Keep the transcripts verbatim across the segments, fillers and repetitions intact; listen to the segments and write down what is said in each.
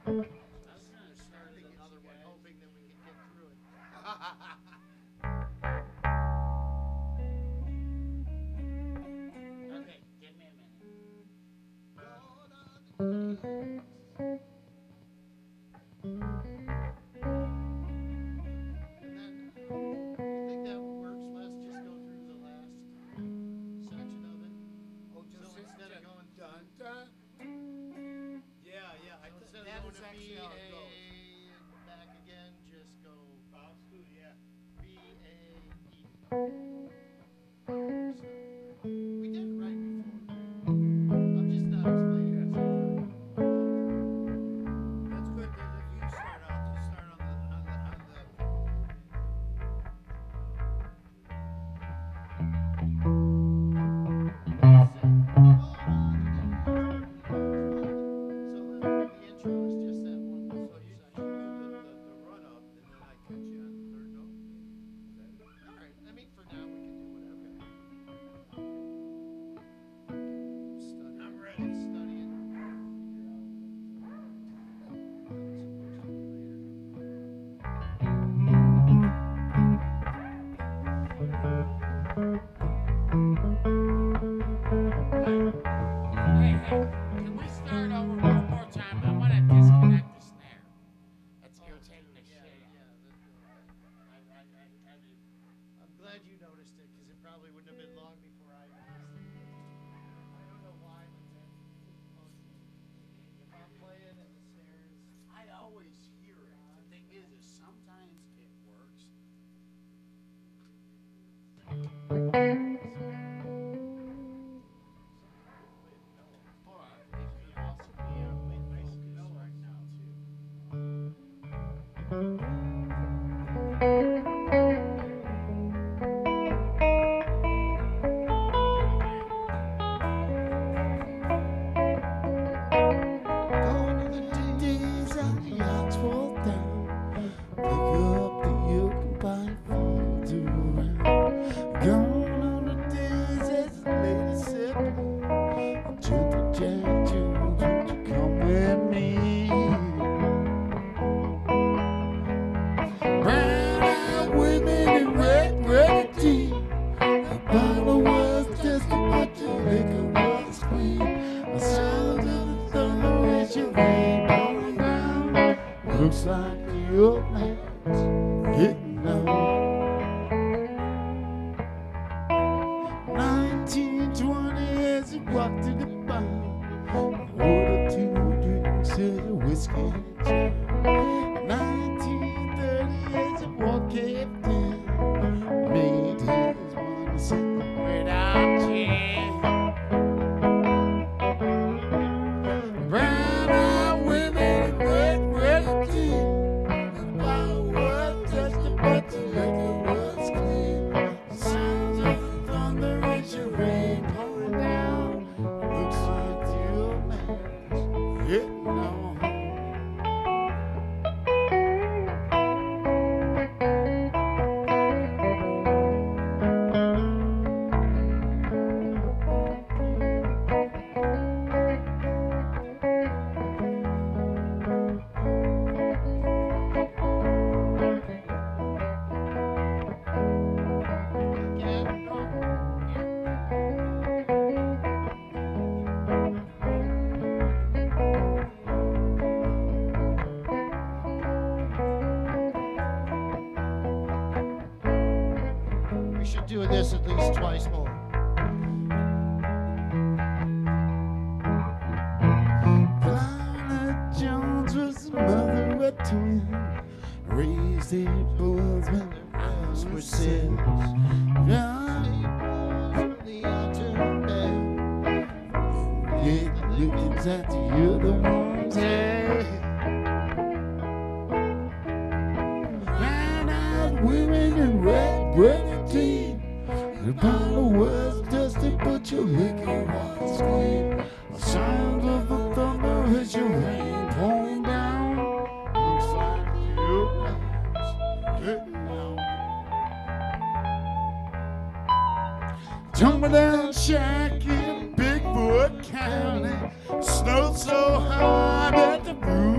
Snow so hard that the roof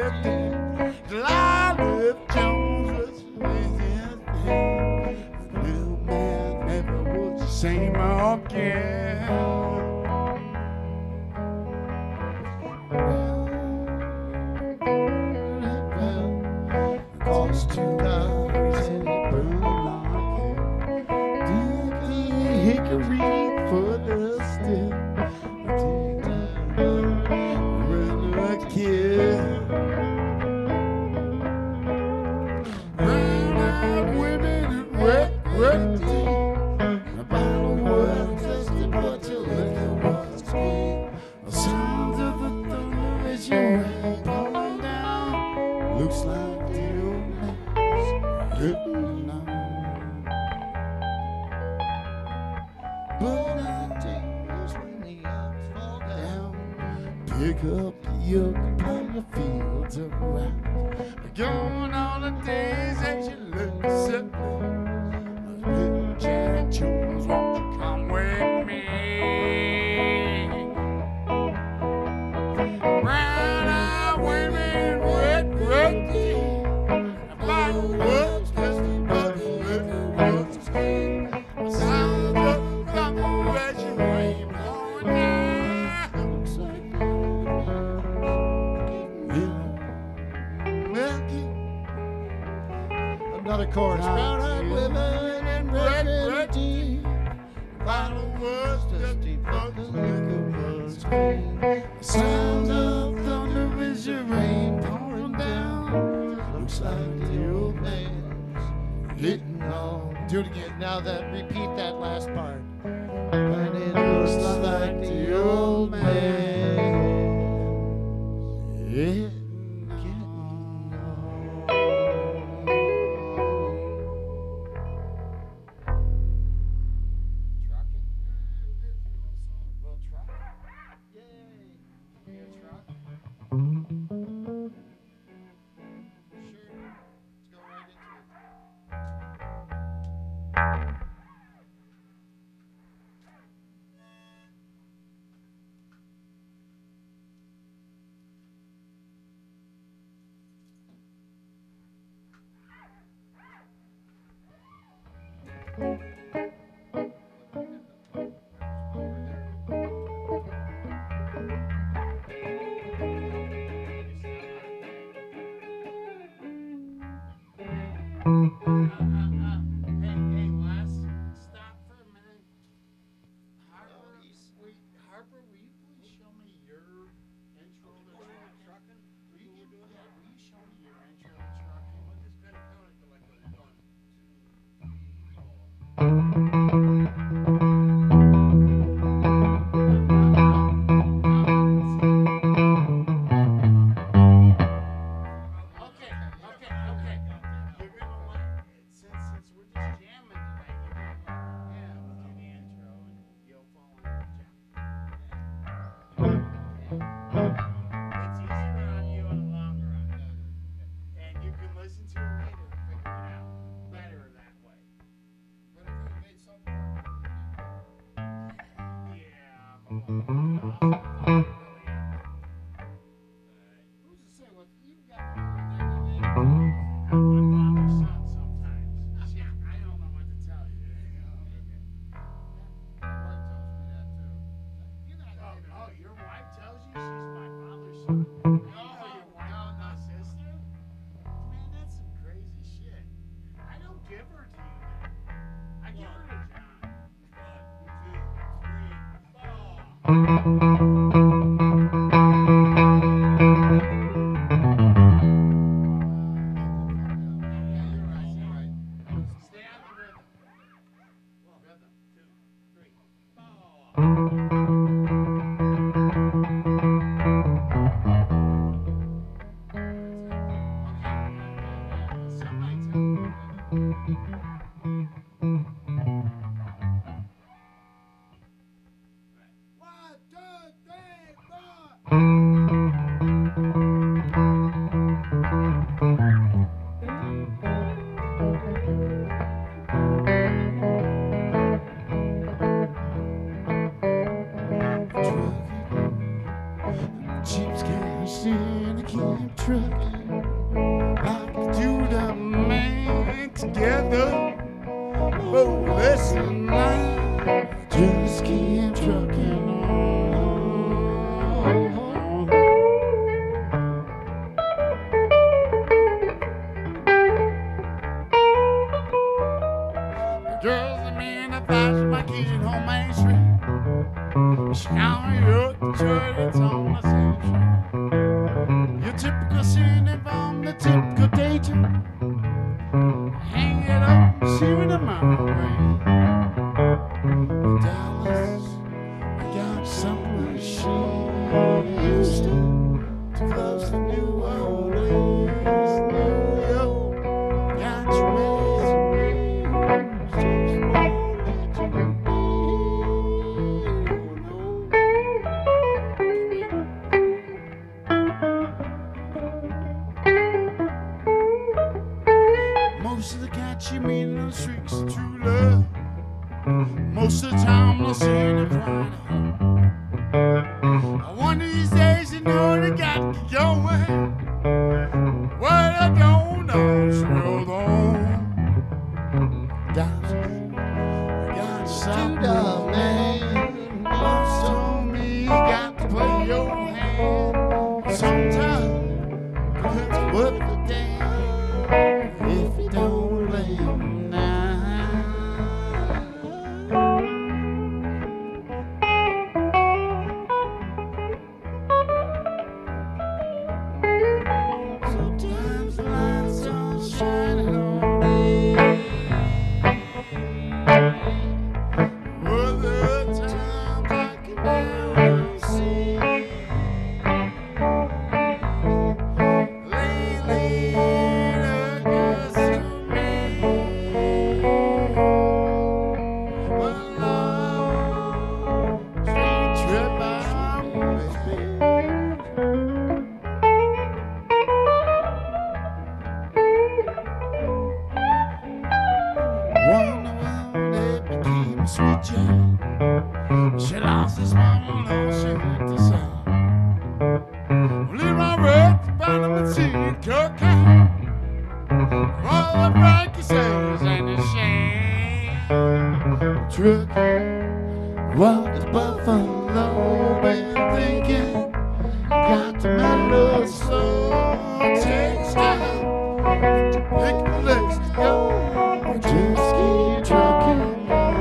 lifted. Lila Jones was raising thing. The little man never was the same again. Cost two dollars and it burned like hell. Did the hickory for the stick. Run a kid. Run out women and wet, wet tea. The bottle was tested, but your liquor was sweet. The sounds of the thunder as you rain pouring down. Looks like the old man's getting on. But the days when the odds fall down, pick up your yoke, plow your fields around. Going on the days that you look so good. Little Jack Jones, won't you come with me? Brown eyed women, wet, wet tea. The bottle was dusty, but the liquor was sweet. The sound of the thunder as you rain pouring down. Looks like the old man's getting in. Another chorus. Brown eyed women and red, red tea. The bottle was dusty, but the liquor was sweet. The sound of thunder as your rain pouring down. Looks like the old man's getting on. Do it again. Now that repeat that last part. And it looks like the old man's getting on. One, two, three. trucking like two the man together. Oh, listen now, just keep trucking on. Girls and men that fashion my kids on Main Street. She called me up to church, it's on the same street. Your typical sinner from the typical danger. Hang it up and see what I'm on Dallas, I got something she used to, too close to New Orleans, New York. Got you ways and ways, just won't let you be. Most of the cats you meet on the streets are true love. Most of the time they'll see them crying at home. One of these days you know they got to get going. What I don't know is real though. Got, got something, man. Boss told me you got to play your hand. Sometimes it's worth the damn if you don't lay 'em down. Sometimes the lights don't shine on me. Other times I can never see. Lately, look us to me. A long street trip I always been. One woman that became a sweet jam. She lost his mama, no, she went to sell. Leave my road to bottom and see and cocaine. All the Frankie says and the shame. Truck, walk the buffalo, been thinking. Got to mellow soul, takes time. Pick the legs to go. Just keep trucking on.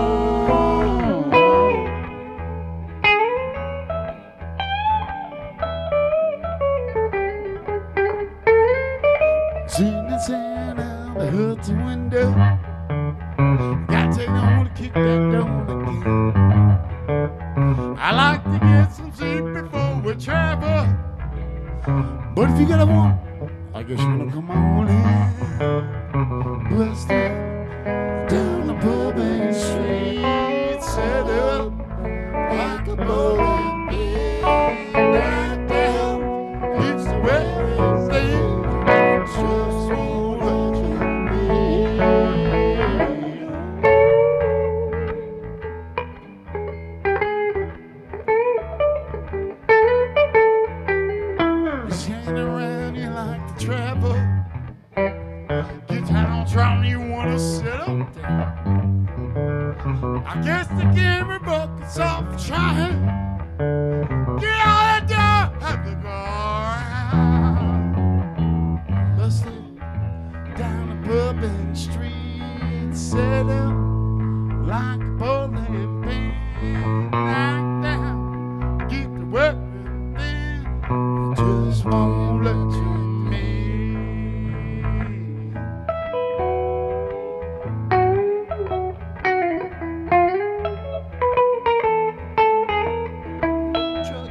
Seen the sand out the hood to window. Gotta take on to kick that door again. I like to get some sleep before we travel. But if you got a one, I guess you're gonna come on in. Busted down the Bourbon Street, set up like a bowling pin. Right down, it's the way it's there. Just won't let you be. Just hanging around, you like to travel. Get down, trying you wanna sit up there. I guess the game of buckets off trying. Get out of there, have to go around. Busted down the Bourbon Street, set up like a bowling pin. Knock down, get the weapon thin. Just won't let you me. Truck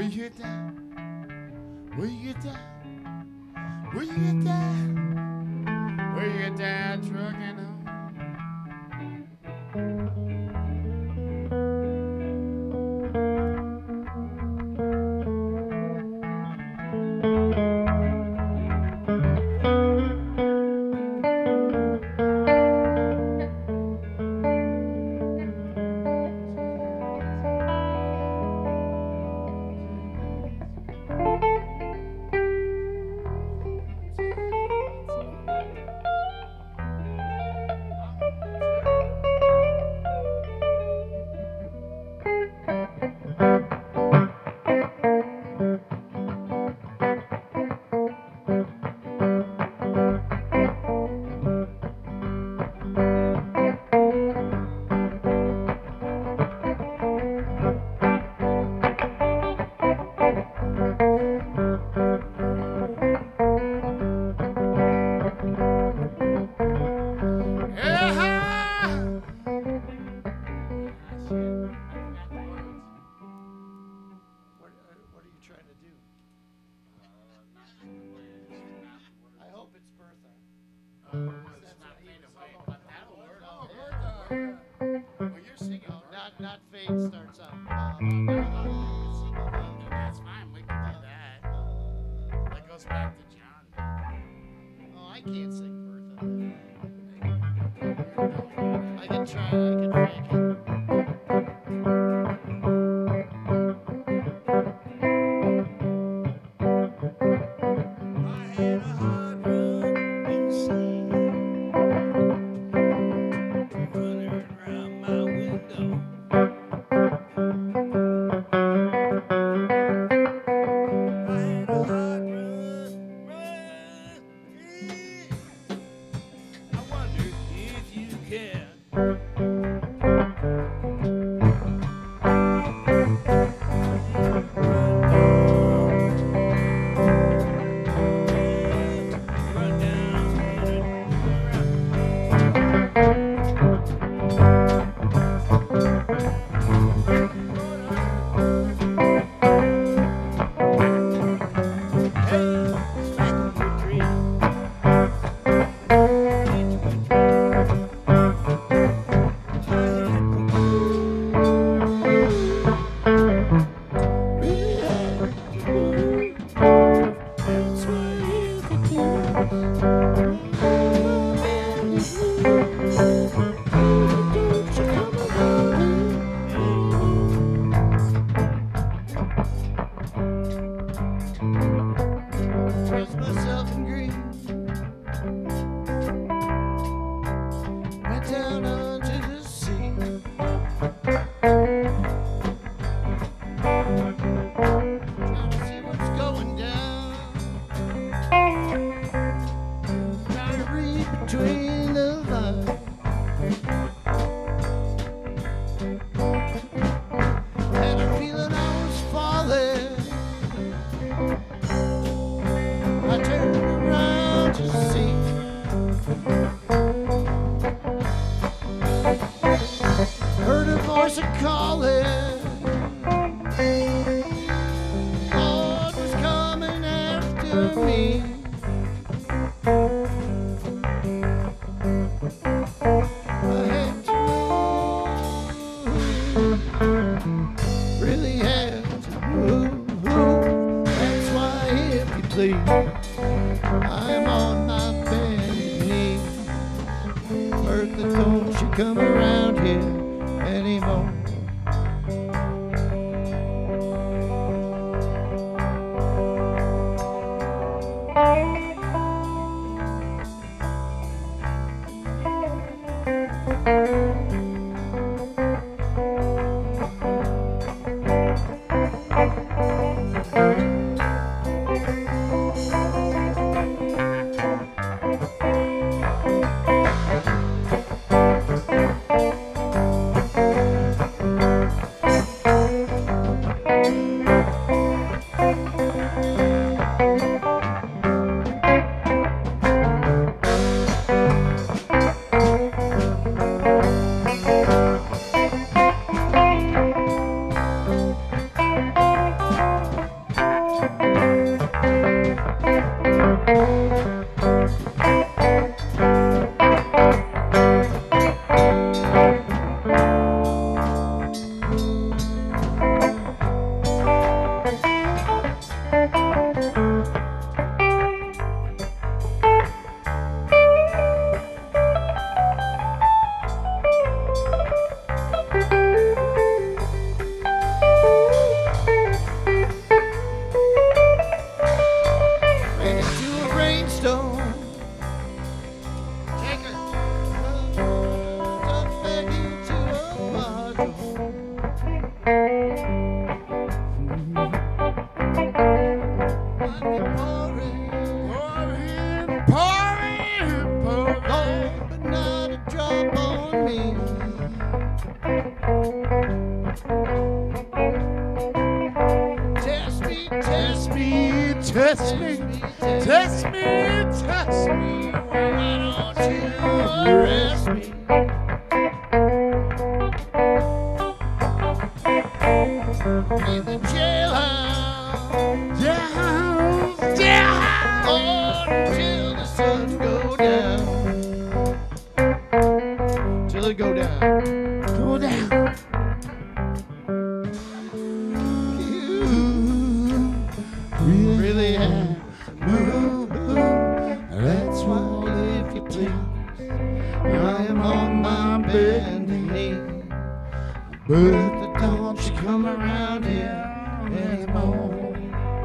Will you get down? Will you get down? Will you get down? Will you get down trucking home? touch me, touch me, touch me. Why don't you arrest me? In the jailhouse, jailhouse, jailhouse, oh, until the sun go down, till it go down, go down. You really have to move. That's why, if you please, I am on my bending knee. But don't you come around here anymore.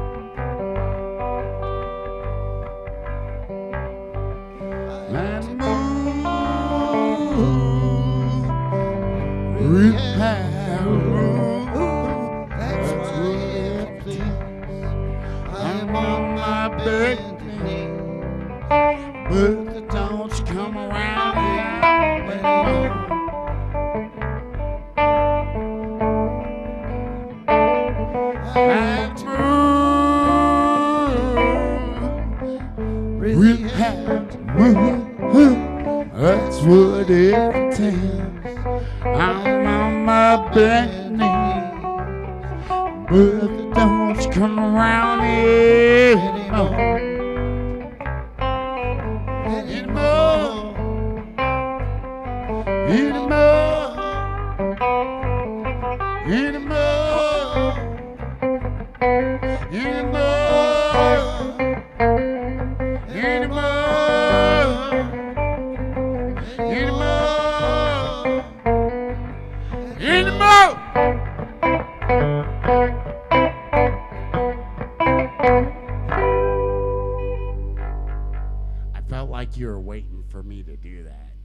And move, really have to move. That's why, if you please, I am on my bending knee. But don't you come around here anymore. And move, really have to move. That's what it takes. I'm on my bending knee, but don't you come around here anymore. Anymore, anymore, anymore. Anymore, anymore, anymore, anymore. I felt like you were waiting for me to do that.